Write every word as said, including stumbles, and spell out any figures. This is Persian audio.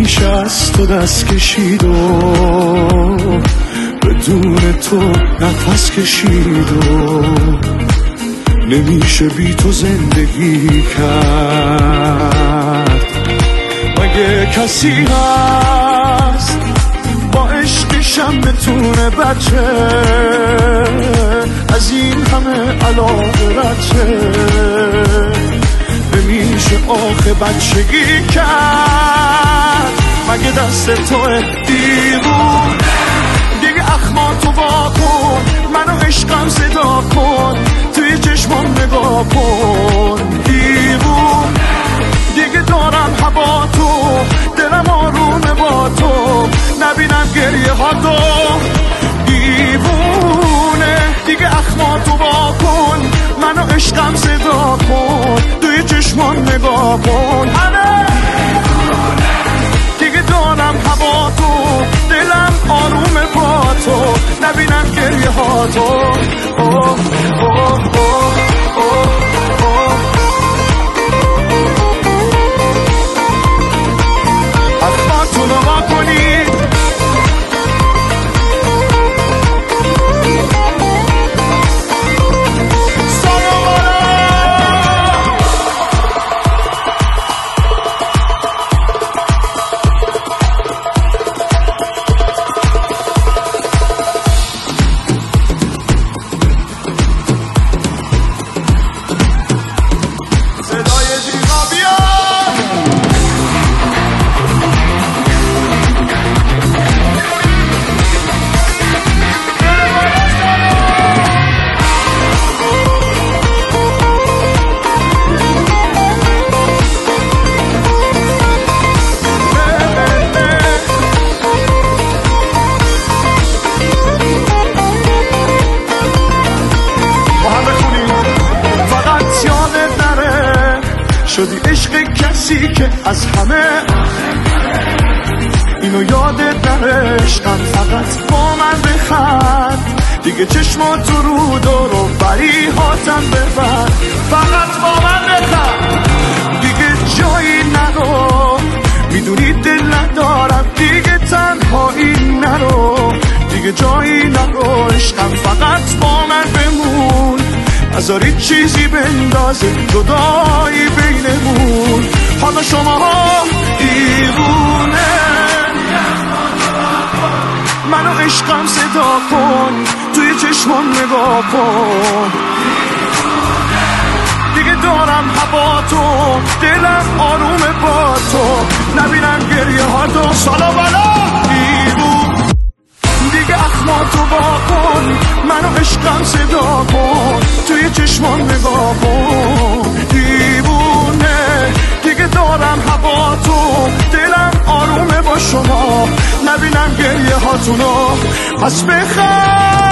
نمیشه از تو دست کشید و بدون تو نفس کشید و نمیشه بی تو زندگی کرد. مگه کسی هست با عشقشم بتونه بچه از این همه علاقه رچه؟ نمیشه آخه بچگی کرد. مگه دست توه دیوون دیگه اخماتو وا کن، منو عشقم صدا کن، توی چشمام نگاه کن. دیوون دیگه دارم هوا تو، دلم آرومه با تو، نبینم گریه ها تو. دیوونه دیگه اخماتو وا کن، منو عشقم صدا کن، توی چشمام نگاه کن. همه دیگه دارم هوا تو، دلم آرومه با تو، نبینم گریه ها تو. اوه اوه اوه اوه اوه اخماتون رو وا کنید. شدی عشق کسی که از همه اینو یادت نره. عشقم فقط با من بخند، دیگه چشمات رو دور و بری هاتم ببر. فقط با من بخند دیگه جایی نرو، میدونی دل ندارم دیگه تنهایی نرو، دیگه جایی نرو. عشقم فقط با من بمون، نذاری چیزی بندازه جدایی بینمون. حالا شما ها دیوونه منو عشقم صدا کن، توی چشمم نگاه کن. دیگه دارم هوا تو، دلم آرومه با تو، نبینم گریه ها تو. سالا بلا دیوون دیگه اخماتو با کن، منو عشقم صدا کن، توی چشمام نگاه کن. دیوونه دیگه دارم هوا تو، دلم آرومه با شما، نبینم گریه هاتونو. پس بخند